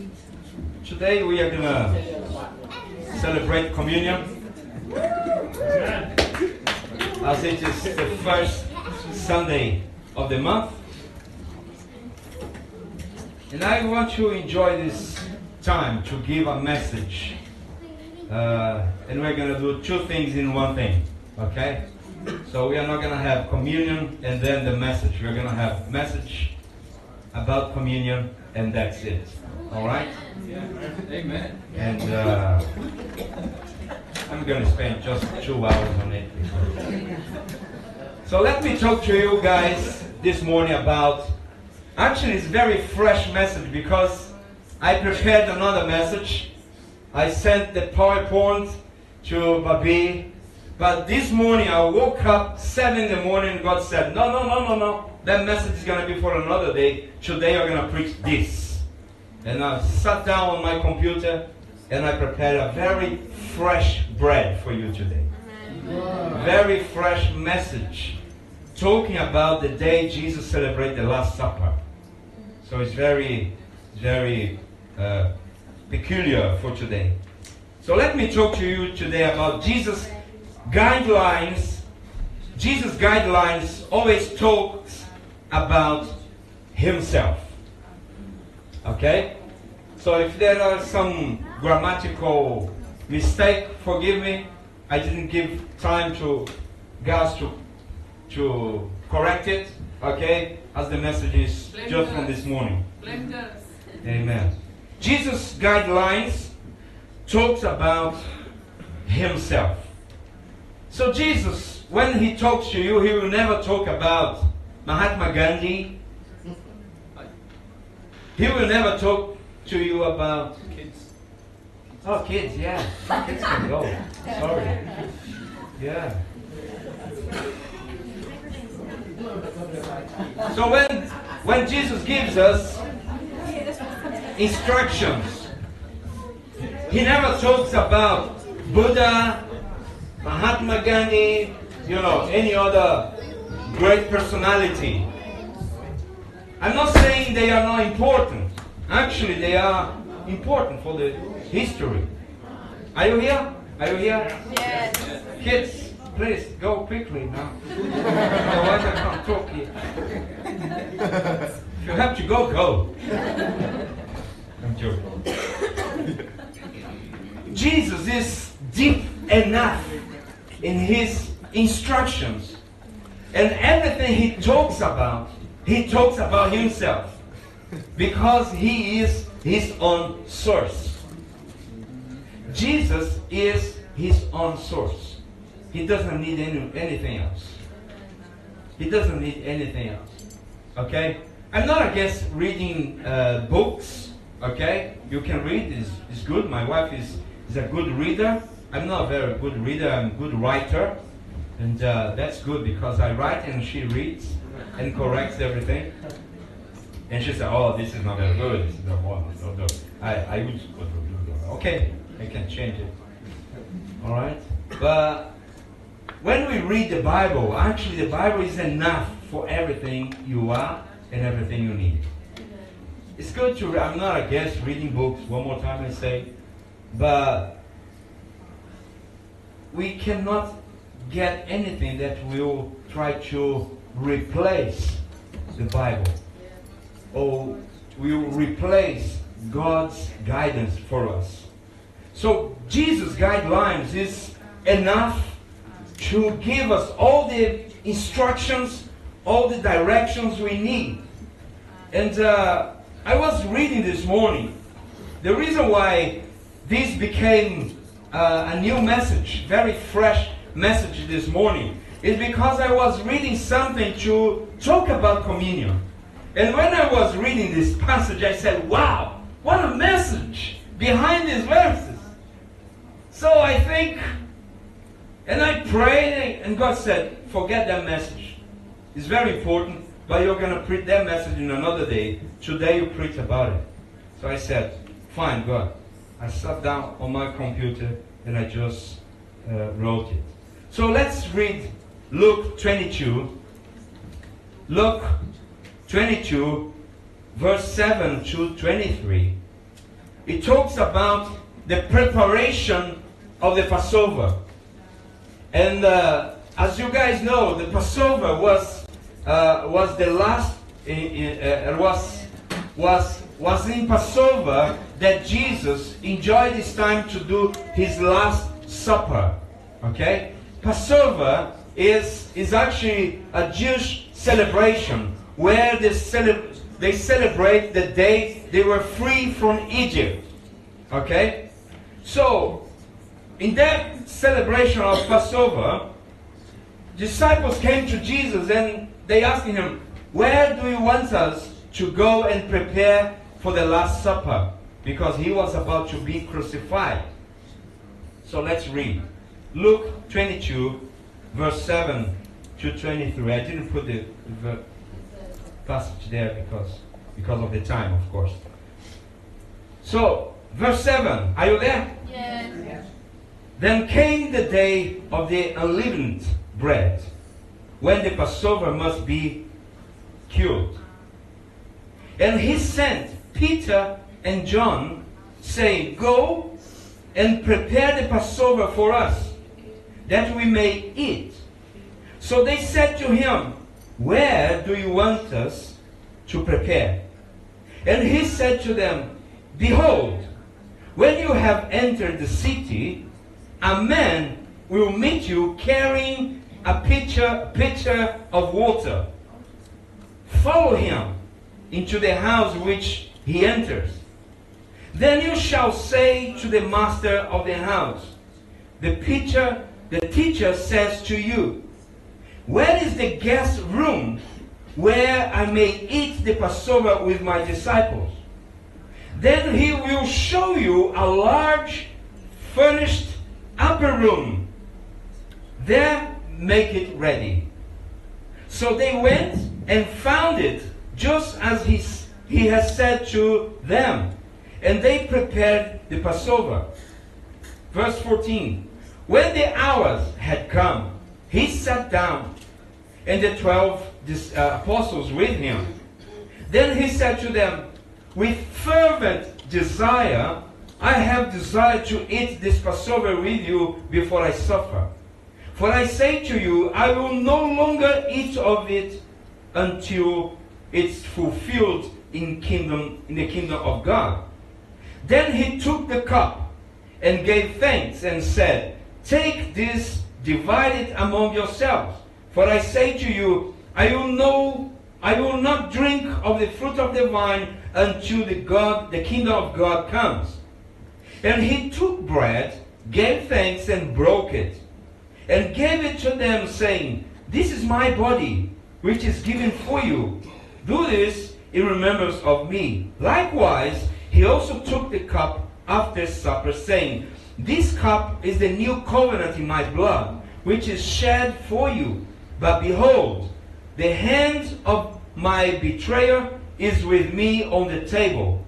Today we are going to celebrate communion, as it is the first Sunday of the month. And I want to enjoy this time to give a message. And we're going to do two things in one thing, okay? So we are not going to have communion and then the message. We're going to have message about communion and that's it. All right? Yeah. Amen. And I'm going to spend just 2 hours on it. So let me talk to you guys this morning about, actually it's a very fresh message because I prepared another message. I sent the PowerPoint to Babi, but this morning I woke up 7 in the morning and God said, no, that message is going to be for another day. Today I'm going to preach this. And I sat down on my computer and I prepared a very fresh bread for you today. Very fresh message talking about the day Jesus celebrated the Last Supper. So it's very, very peculiar for today. So let me talk to you today about Jesus' guidelines. Jesus' guidelines always talks about himself. Okay? So if there are some grammatical mistake, forgive me. I didn't give time to guys to correct it. Okay? As the message is just from this morning. Amen. Jesus' guidelines talks about himself. So Jesus, when he talks to you, he will never talk about Mahatma Gandhi. He will never talk to you about Kids. Oh, kids, yeah. Kids can go. Sorry. Yeah. So when Jesus gives us instructions, he never talks about Buddha, Mahatma Gandhi, any other great personality. I'm not saying they are not important. Actually, they are important for the history. Are you here? Are you here? Yes. Kids, please go quickly now. Otherwise I can't talk here. If you have to go, go. I'm joking. Jesus is deep enough in his instructions. And everything he talks about himself. Because he is his own source. Jesus is his own source. He doesn't need anything else. He doesn't need anything else. Okay? I'm not against reading books. Okay? You can read, it's good. My wife is a good reader. I'm not a very good reader, I'm a good writer. And that's good because I write and she reads and corrects everything. And she said, oh, this is not very good. This is not one. No. I would, okay, I can change it. All right? But when we read the Bible, actually the Bible is enough for everything you are and everything you need. It's good to, I'm not against reading books, one more time I say, but we cannot get anything that will try to replace the Bible. Or will replace God's guidance for us. So Jesus' guidelines is enough to give us all the instructions, all the directions we need. And I was reading this morning. The reason why this became a new message, very fresh message this morning, is because I was reading something to talk about communion. And when I was reading this passage, I said, wow, what a message behind these verses. So I think, and I prayed, and God said, forget that message. It's very important, but you're going to preach that message in another day. Today you preach about it. So I said, fine, God. I sat down on my computer and I just wrote it. So let's read Luke 22. Luke 22, verse 7 to 23. it talks about the preparation of the Passover. And as you guys know, the Passover was the last was in Passover that Jesus enjoyed his time to do his last supper. Okay, Passover is actually a Jewish celebration where they celebrate the day they were free from Egypt. Okay, so in that celebration of Passover, disciples came to Jesus and they asked him, "Where do you want us to go and prepare for the Last Supper?" Because he was about to be crucified. So let's read. Luke 22, verse 7 to 23. I didn't put the passage there because of the time, of course. So, verse 7. Are you there? Yes. Then came the day of the unleavened bread, when the Passover must be killed. And he sent Peter and John, saying, "Go and prepare the Passover for us, that we may eat." So they said to him, "Where do you want us to prepare?" And he said to them, "Behold, when you have entered the city, a man will meet you carrying a pitcher of water. Follow him into the house which he enters. Then you shall say to the master of the house, the teacher says to you, where is the guest room where I may eat the Passover with my disciples? Then he will show you a large furnished upper room. There make it ready." So they went and found it just as he has said to them. And they prepared the Passover. Verse 14. When the hours had come, he sat down, and the 12 apostles with him. Then he said to them, "With fervent desire, I have desired to eat this Passover with you before I suffer. For I say to you, I will no longer eat of it until it's fulfilled in the kingdom of God." Then he took the cup and gave thanks and said, "Take this, divide it among yourselves. For I say to you, I will not drink of the fruit of the vine until the kingdom of God comes." And he took bread, gave thanks, and broke it, and gave it to them, saying, "This is my body, which is given for you. Do this in remembrance of me." Likewise, he also took the cup after supper, saying, "This cup is the new covenant in my blood, which is shed for you. But behold, the hand of my betrayer is with me on the table.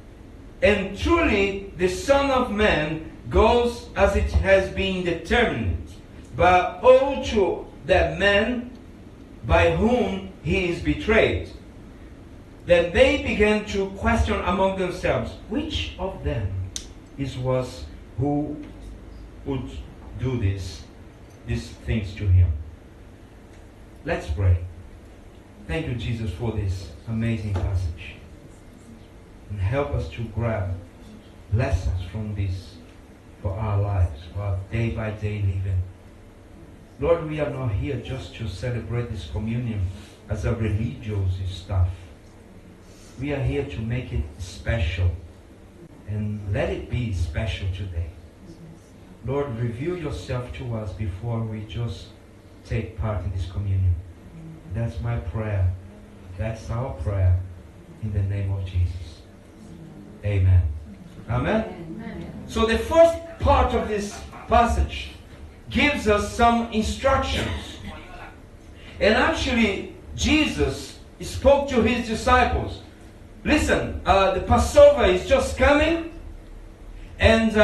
And truly, the Son of Man goes as it has been determined. But woe to that man by whom he is betrayed." Then they began to question among themselves, which of them was who would do these things to him. Let's pray. Thank you, Jesus, for this amazing passage. And help us to grab lessons from this for our lives, for our day-by-day living. Lord, we are not here just to celebrate this communion as a religious stuff. We are here to make it special. And let it be special today. Lord, reveal yourself to us before we just take part in this communion. That's my prayer. That's our prayer in the name of Jesus. Amen. Amen? Amen. So the first part of this passage gives us some instructions. And actually, Jesus spoke to his disciples. Listen, the Passover is just coming, and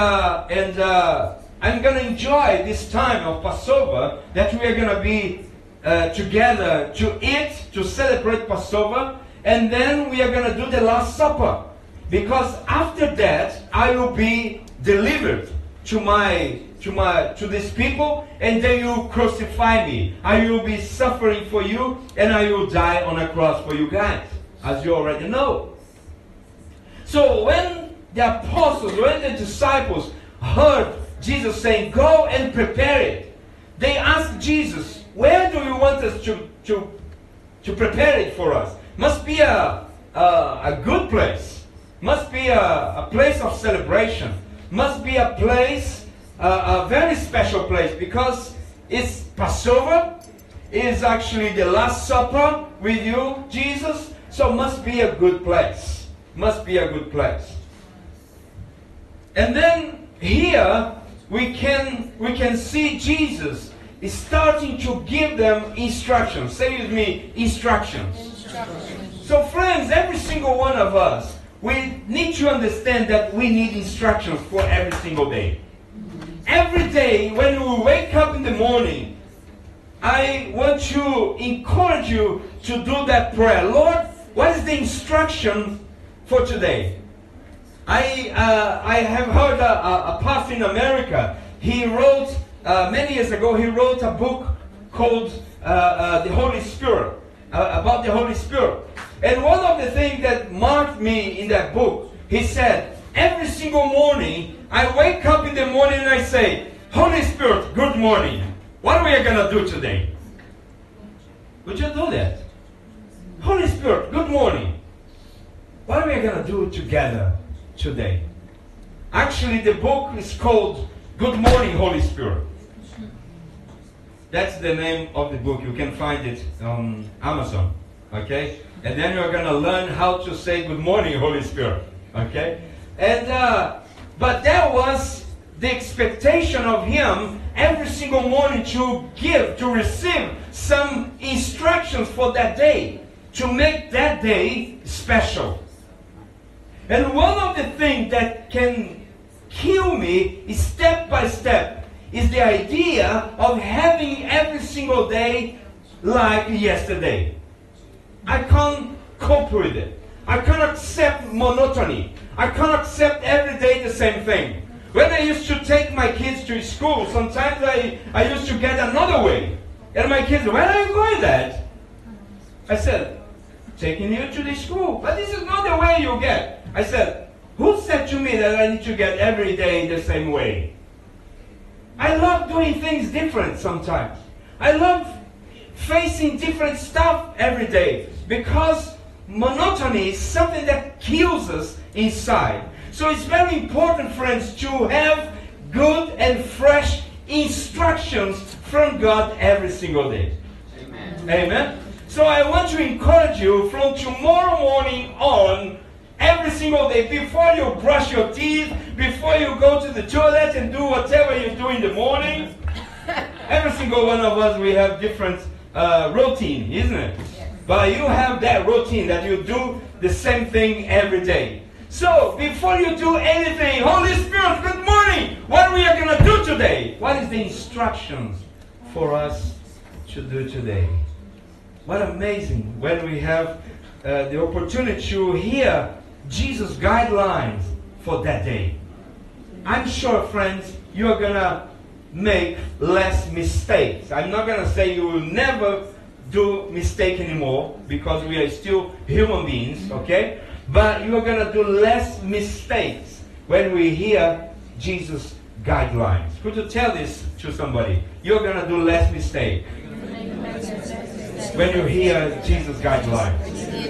I'm going to enjoy this time of Passover that we are going to be together to eat, to celebrate Passover, and then we are going to do the Last Supper. Because after that, I will be delivered to these people, and then you crucify me. I will be suffering for you, and I will die on a cross for you guys, as you already know. So when the apostles, when the disciples heard Jesus saying, go and prepare it, they asked Jesus, where do you want us to prepare it for us? Must be a good place. Must be a place of celebration. Must be a place, a very special place, because it's Passover. It's actually the Last Supper with you, Jesus. So must be a good place. Must be a good place. And then here we can see Jesus is starting to give them instructions. Say with me, instructions. So friends, every single one of us, we need to understand that we need instructions for every single day. Every day when we wake up in the morning, I want to encourage you to do that prayer. Lord, what is the instruction for today? I have heard a pastor in America. He wrote, many years ago, he wrote a book called The Holy Spirit, about the Holy Spirit. And one of the things that marked me in that book, he said, every single morning, I wake up in the morning and I say, Holy Spirit, good morning. What are we going to do today? Would you do that? Holy Spirit, good morning. What are we going to do together today? Actually, the book is called Good Morning, Holy Spirit. That's the name of the book. You can find it on Amazon. Okay? And then you're going to learn how to say good morning, Holy Spirit. Okay? And but that was the expectation of him every single morning to receive some instructions for that day, to make that day special. And one of the things that can kill me is step by step is the idea of having every single day like yesterday. I can't cope with it. I can't accept monotony. I can't accept every day the same thing. When I used to take my kids to school, sometimes I used to get another way. And my kids, where are you going, Dad? I said, taking you to the school. But this is not the way you get. I said, who said to me that I need to get every day the same way? I love doing things different sometimes. I love facing different stuff every day, because monotony is something that kills us inside. So it's very important, friends, to have good and fresh instructions from God every single day. Amen. Amen. So I want to encourage you from tomorrow morning on, every single day, before you brush your teeth, before you go to the toilet and do whatever you do in the morning. Every single one of us, we have different routine, isn't it? Yes. But you have that routine that you do the same thing every day. So, before you do anything, Holy Spirit, good morning! What are we going to do today? What is the instructions for us to do today? What amazing when we have the opportunity to hear Jesus' guidelines for that day. I'm sure, friends, you're going to make less mistakes. I'm not going to say you will never do mistake anymore, because we are still human beings, okay? But you are going to do less mistakes when we hear Jesus' guidelines. Could you tell this to somebody? You're going to do less mistake when you hear Jesus' guidelines.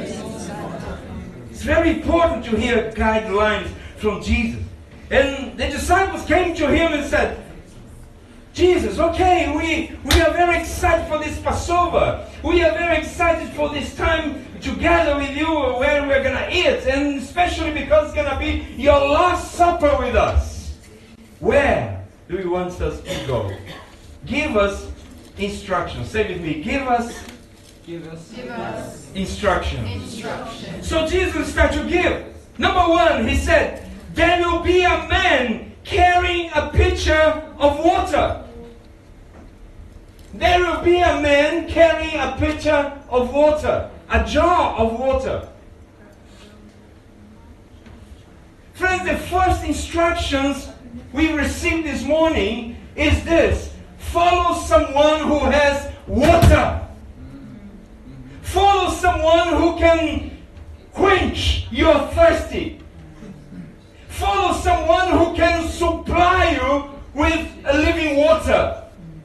It's very important to hear guidelines from Jesus. And the disciples came to him and said, Jesus, okay, we are very excited for this Passover. We are very excited for this time together with you where we're going to eat. And especially because it's going to be your last supper with us. Where do you want us to go? Give us instructions. Say with me, give us instructions. So Jesus started to give. Number one, he said, there will be a man carrying a pitcher of water. There will be a man carrying a pitcher of water, a jar of water. Friends, the first instructions we received this morning is this: follow someone who has water. Follow someone who can quench your thirsty. Follow someone who can supply you with a living water.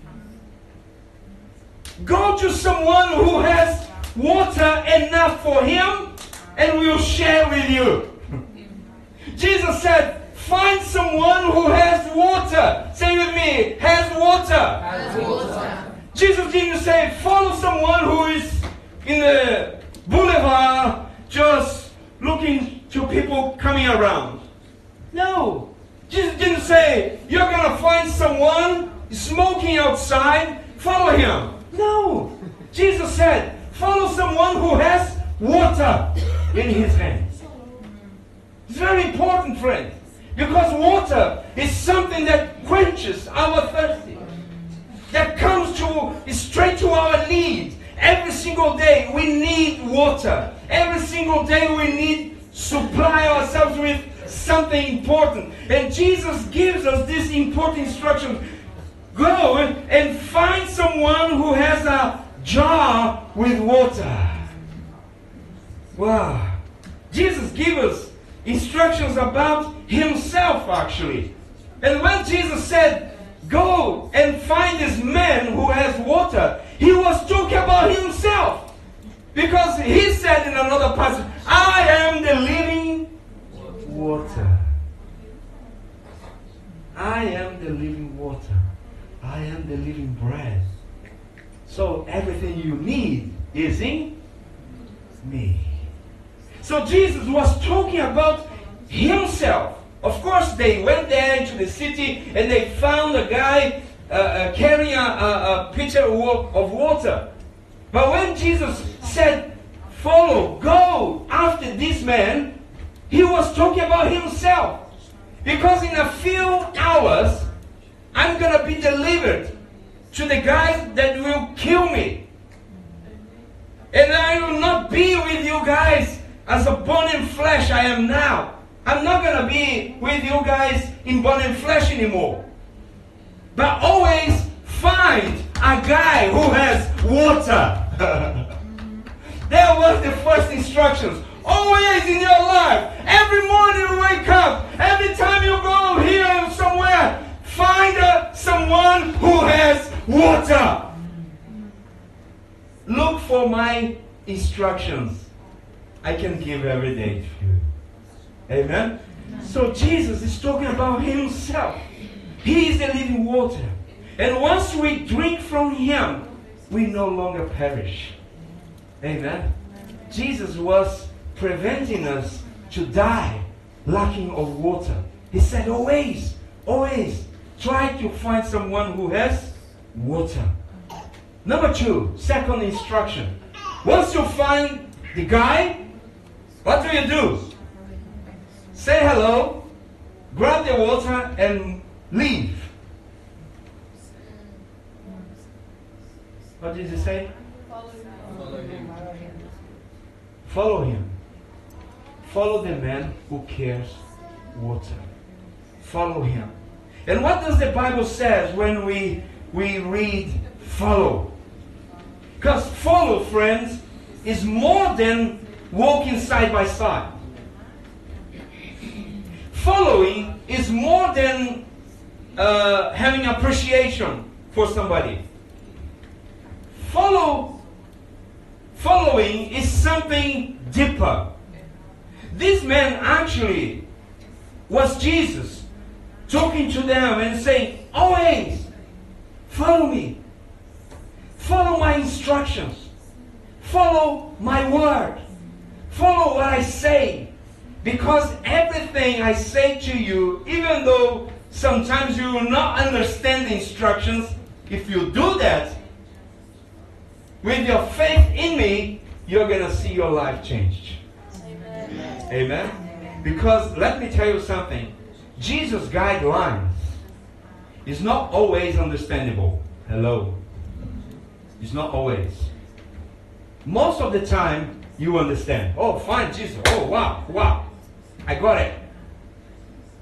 Go to someone who has water enough for him and will share with you. Jesus said, find someone who has water. Say with me, has water. Has water. Jesus didn't say, follow someone who is in the boulevard just looking to people coming around. No. Jesus didn't say, you're going to find someone smoking outside, follow him. No. Jesus said, follow someone who has water in his hands. It's very important, friends, because water is something that quenches our thirsty, that comes straight to our needs. Every single day we need water. Every single day we need to supply ourselves with something important. And Jesus gives us this important instruction. Go and find someone who has a jar with water. Wow. Jesus gives us instructions about himself, actually. And when Jesus said, go and find this man who has water, he was talking about himself. Because he said in another passage, I am the living water. I am the living water. I am the living bread. So everything you need is in me. So Jesus was talking about himself. Of course, they went there into the city and they found a guy carrying a pitcher of water. But when Jesus said, follow, go after this man, he was talking about himself. Because in a few hours, I'm going to be delivered to the guys that will kill me. And I will not be with you guys as a bone and flesh I am now. I'm not going to be with you guys in bone and flesh anymore. But always find a guy who has water. That was the first instructions. Always in your life. Every morning you wake up. Every time you go here somewhere. Find someone who has water. Look for my instructions. I can give every day to you. Amen? So Jesus is talking about himself. He is the living water. And once we drink from him, we no longer perish. Amen? Jesus was preventing us to die lacking of water. He said, always, always try to find someone who has water. Number 2, second instruction. Once you find the guy, what do? Say hello, grab the water, and leave. What did he say? Follow him. Follow him. Follow the man who cares water. Follow him. And what does the Bible says when we read follow? Because follow, friends, is more than walking side by side. Following is more than having appreciation for somebody. Following is something deeper. This man actually was Jesus talking to them and saying, always follow me. Follow my instructions. Follow my word. Follow what I say. Because everything I say to you, even though sometimes you will not understand the instructions, if you do that, with your faith in me, you're going to see your life changed. Amen. Amen? Because let me tell you something. Jesus' guidelines is not always understandable. Hello. It's not always. Most of the time, you understand. Oh, fine, Jesus. Oh, wow. I got it.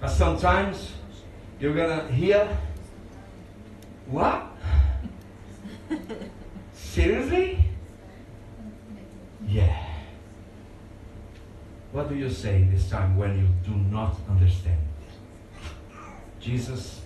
Sometimes you're gonna hear, what? Seriously? Yeah. What do you say this time when you do not understand? Jesus,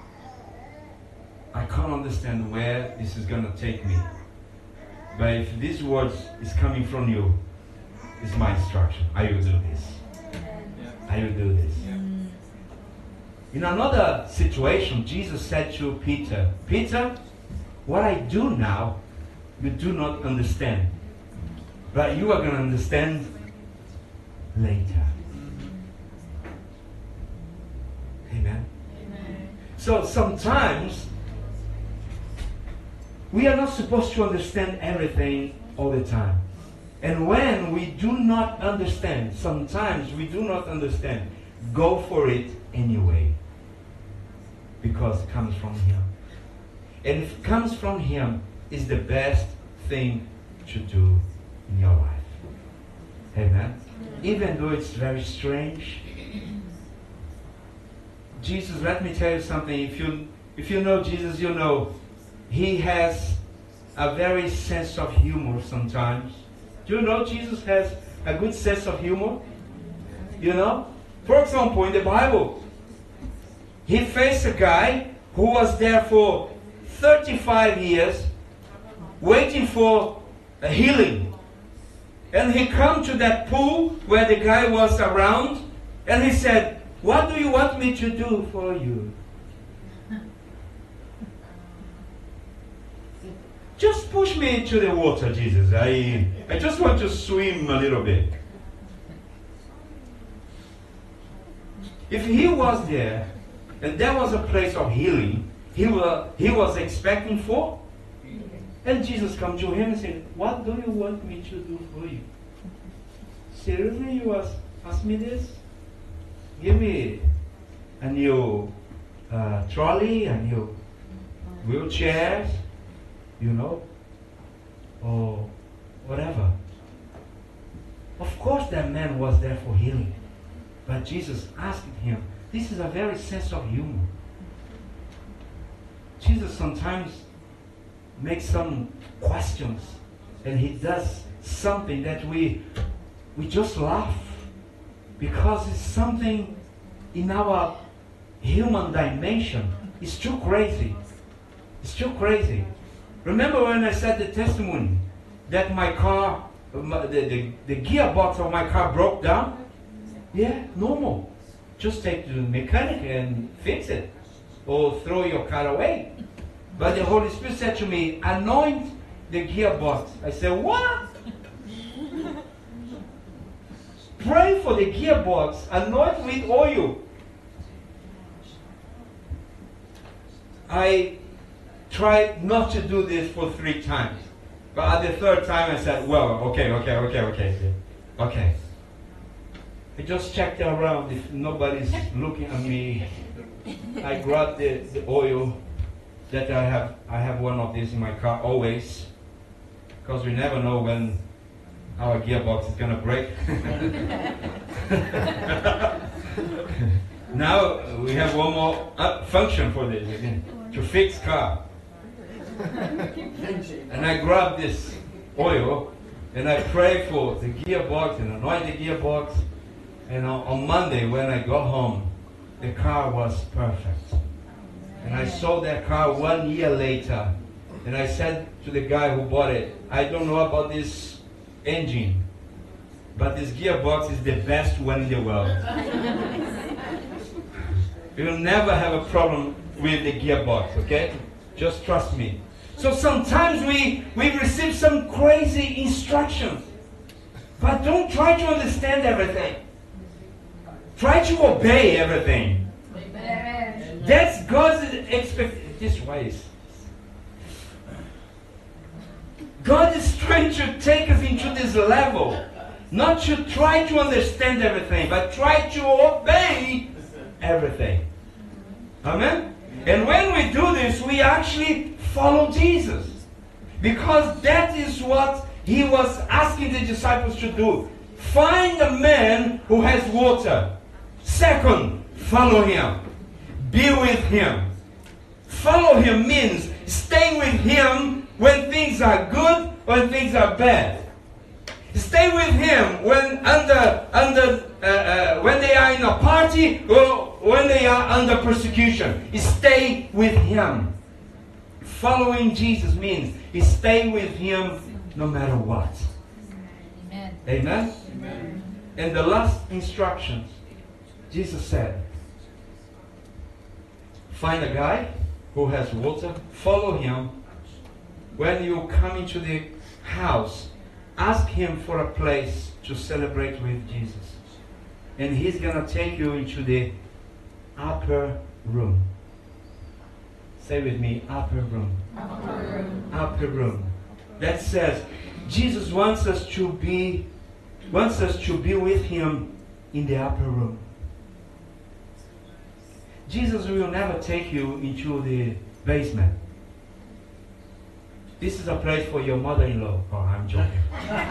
I can't understand where this is going to take me. But if these words is coming from you, it's my instruction. I will do this. I will do this. In another situation, Jesus said to Peter, Peter, what I do now, you do not understand. But you are going to understand later. Amen. So sometimes we are not supposed to understand everything all the time. And when we do not understand, sometimes we do not understand, go for it anyway. Because it comes from Him. And if it comes from Him, it's the best thing to do in your life. Amen. Even though it's very strange. Jesus, let me tell you something. If you know Jesus, you know He has a very sense of humor sometimes. Do you know Jesus has a good sense of humor? You know? For example, in the Bible, He faced a guy who was there for 35 years waiting for a healing. And he come to that pool where the guy was around and he said, what do you want me to do for you? Just push me into the water, Jesus. I just want to swim a little bit. If he was there and there was a place of healing, he was expecting for. And Jesus come to him and said, what do you want me to do for you? Seriously, you ask me this? Give me a new trolley, a new wheelchairs, you know, or whatever. Of course that man was there for healing. But Jesus asked him, this is a very sense of humor. Jesus sometimes makes some questions and He does something that we just laugh because it's something in our human dimension. It's too crazy. It's too crazy. Remember when I said the testimony that my car, the gearbox of my car broke down? Yeah, normal. Just take to the mechanic and fix it. Or throw your car away. But the Holy Spirit said to me, anoint the gearbox. I said, what? Pray for the gearbox. Anoint with oil. I tried not to do this for 3 times. But at the 3rd time I said, well, okay. I just checked around if nobody's looking at me. I grabbed the oil that I have one of these in my car always. Because we never know when our gearbox is going to break. Now we have one more function for this, to fix car. And I grabbed this oil and I prayed for the gearbox and anoint the gearbox. And on Monday when I got home, the car was perfect. And I sold that car 1 year later. And I said to the guy who bought it, I don't know about this engine, but this gearbox is the best one in the world. You will never have a problem with the gearbox, okay? Just trust me. So sometimes we receive some crazy instructions. But don't try to understand everything. Try to obey everything. Amen. That's God's expectation. This way. God is trying to take us into this level. Not to try to understand everything, but try to obey everything. Amen? And when we do this, we actually follow Jesus. Because that is what He was asking the disciples to do. Find a man who has water. Second, follow him. Be with him. Follow him means stay with him when things are good, when things are bad. Stay with him when when they are in a party or when they are under persecution. Stay with him. Following Jesus means stay with him no matter what. Amen. Amen? Amen. In the last instructions, Jesus said, find a guy who has water, follow him. When you come into the house, ask him for a place to celebrate with Jesus. And he's going to take you into the upper room. Say with me, upper room. Upper room. Upper room. That says Jesus wants us to be with him in the upper room. Jesus will never take you into the basement. This is a place for your mother-in-law. Oh, I'm joking.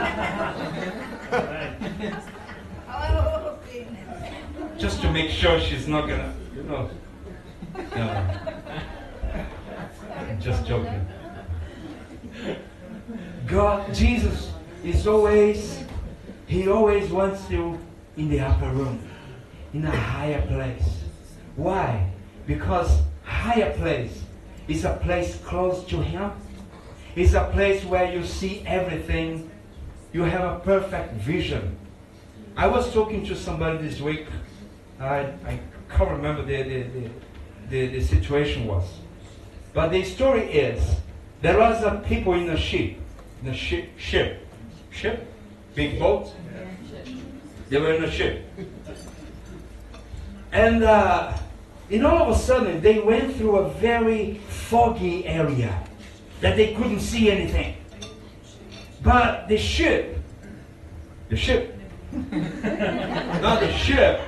Just to make sure she's not gonna, No. I'm just joking. God, Jesus is He always wants you in the upper room, in a higher place. Why? Because higher place is a place close to Him. It's a place where you see everything. You have a perfect vision. I was talking to somebody this week. I can't remember the situation was. But the story is, there was a people in a ship. Ship? Big boat? They were in a ship. And all of a sudden, they went through a very foggy area that they couldn't see anything. But the ship, not the ship,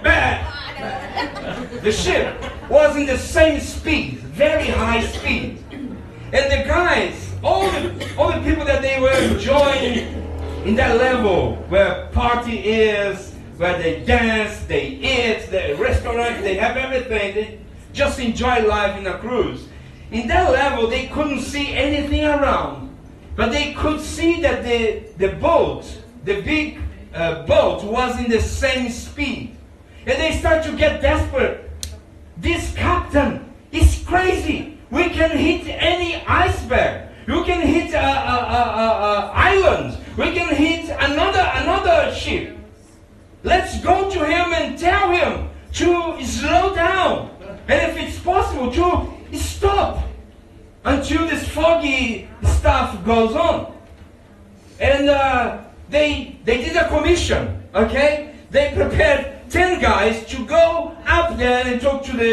the ship was in the same speed, very high speed. And the guys, all the people that they were enjoying in that level, where party is, where they dance, they eat, the restaurant, they have everything, they just enjoy life in a cruise. In that level, they couldn't see anything around. But they could see that the boat, the big boat, was in the same speed. And they start to get desperate. This captain is crazy. We can hit any iceberg. You can hit islands. We can hit another ship. Let's go to him and tell him to slow down. And if it's possible, to stop until this foggy stuff goes on. And they did a commission, okay? They prepared 10 guys to go up there and talk to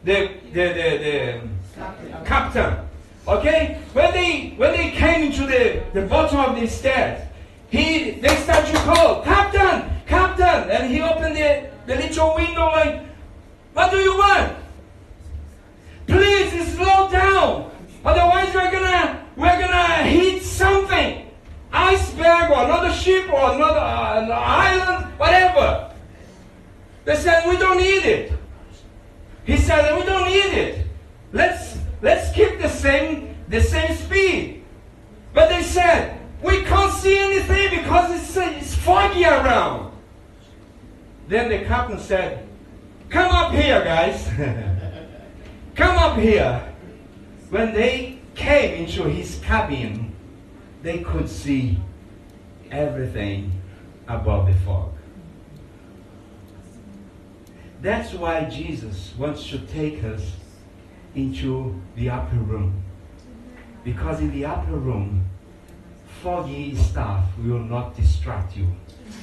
the captain. Okay? When they came into the bottom of the stairs, they start to call, Captain! Captain! And he opened the little window like, what do you want? Please slow down. Otherwise we're gonna hit something. Iceberg or another ship or another island, whatever. They said, we don't need it. He said, we don't need it. Let's keep the same speed. But they said, we can't see anything because it's foggy around. Then the captain said, come up here, guys. Come up here. When they came into his cabin, they could see everything above the fog. That's why Jesus wants to take us into the upper room. Because in the upper room, foggy stuff will not distract you.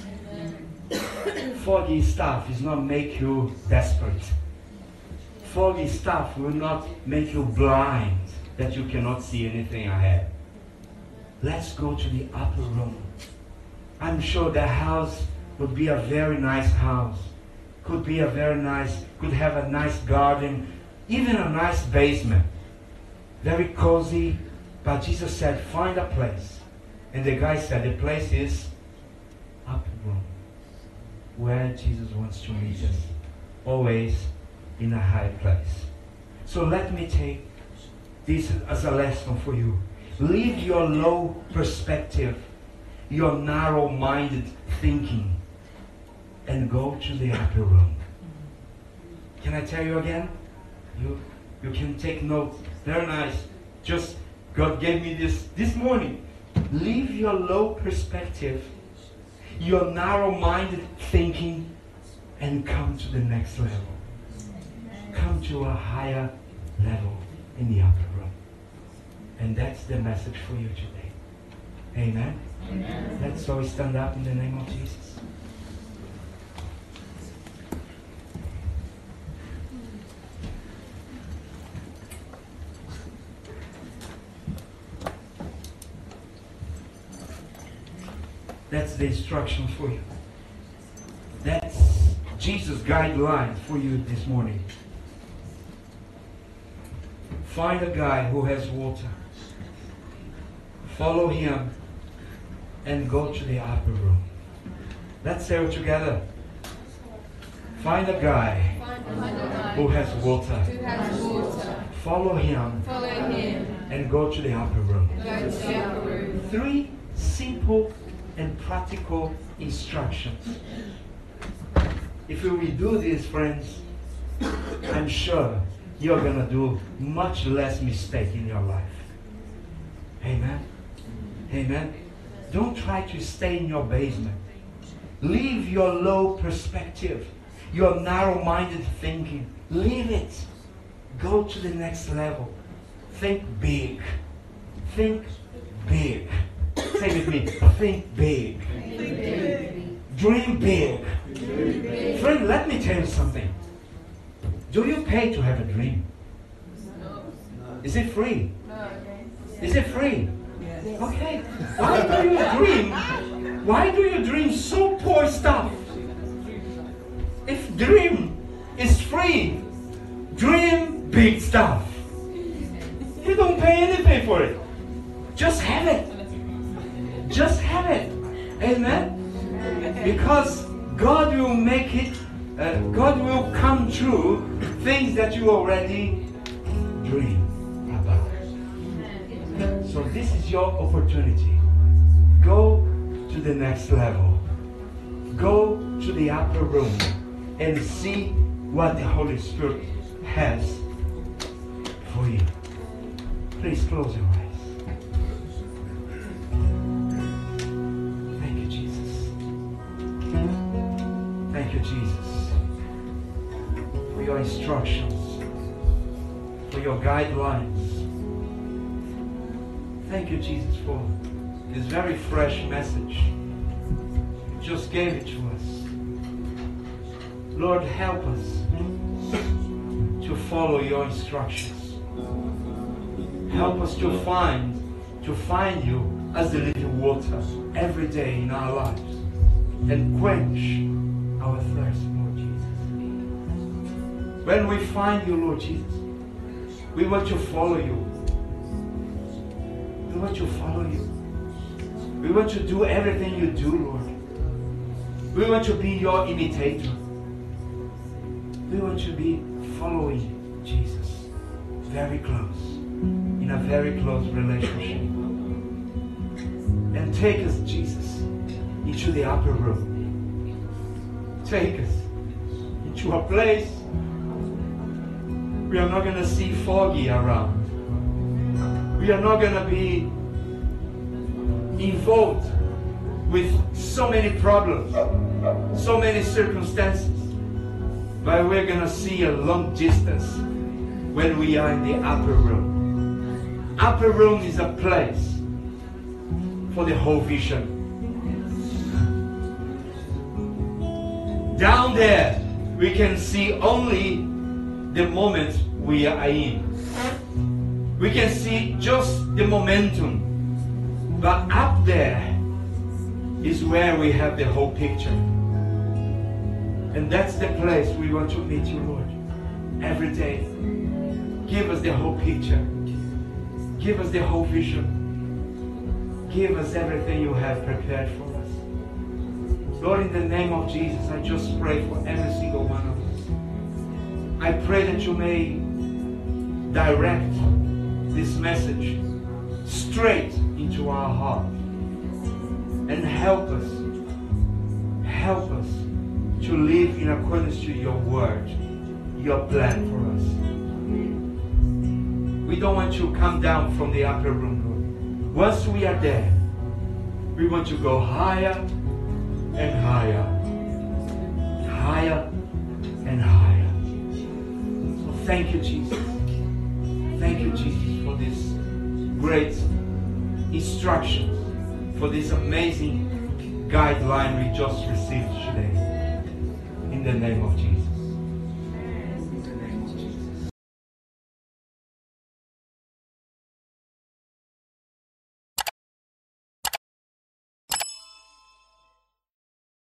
Foggy stuff does not make you desperate. Foggy stuff will not make you blind that you cannot see anything ahead. Let's go to the upper room. I'm sure that house would be a very nice house. Could have a nice garden, even a nice basement. Very cozy. But Jesus said, find a place. And the guy said, the place is upper room, where Jesus wants to meet us. Always in a high place. So let me take this as a lesson for you. Leave your low perspective, your narrow-minded thinking, and go to the upper room. Can I tell you again? You can take notes. Very nice. Just God gave me this morning. Leave your low perspective, your narrow-minded thinking, and come to the next level. Come to a higher level in the upper room. And that's the message for you today. Amen? Amen. Let's all stand up in the name of Jesus. That's the instruction for you. That's Jesus' guideline for you this morning. Find a guy who has water. Follow him and go to the upper room. Let's say it together. Find a guy who has water. Follow him and go to the upper room. 3 simple and practical instructions. If we do this, friends, I'm sure you're going to do much less mistake in your life. Amen? Amen? Don't try to stay in your basement. Leave your low perspective, your narrow-minded thinking. Leave it. Go to the next level. Think big. Think big. Say with me, think big. Dream big. Friend, let me tell you something. Do you pay to have a dream? Is it free? Is it free? Okay. Why do you dream? Why do you dream so poor stuff? If dream is free, dream big stuff. You don't pay anything for it. Just have it. Just have it. Amen? Because God will make it, God will come true things that you already dream about. So this is your opportunity. Go to the next level. Go to the upper room and see what the Holy Spirit has for you. Please close your eyes. Thank you, Jesus, for your instructions, for your guidelines. Thank you, Jesus, for this very fresh message. You just gave it to us. Lord, help us to follow your instructions. Help us to find you as the living water every day in our lives and quench our thirst, Lord Jesus. When we find you, Lord Jesus, we want to follow you. We want to follow you. We want to do everything you do, Lord. We want to be your imitator. We want to be following Jesus very close, in a very close relationship. And take us, Jesus, into the upper room. Take us into a place we are not going to see foggy around. We are not going to be involved with so many problems, so many circumstances, but we're going to see a long distance when we are in the upper room. Upper room is a place for the whole vision. Down there, we can see only the moment we are in. We can see just the momentum. But up there is where we have the whole picture. And that's the place we want to meet you, Lord. Every day. Give us the whole picture. Give us the whole vision. Give us everything you have prepared for us. Lord, in the name of Jesus, I just pray for every single one of us. I pray that you may direct this message straight into our heart and help us to live in accordance to your word, your plan for us. We don't want to come down from the upper room, Lord. Once we are there, we want to go higher and higher, higher and higher. So thank you, Jesus. Thank you, Jesus, for this great instructions, for this amazing guideline we just received today. In the name of Jesus.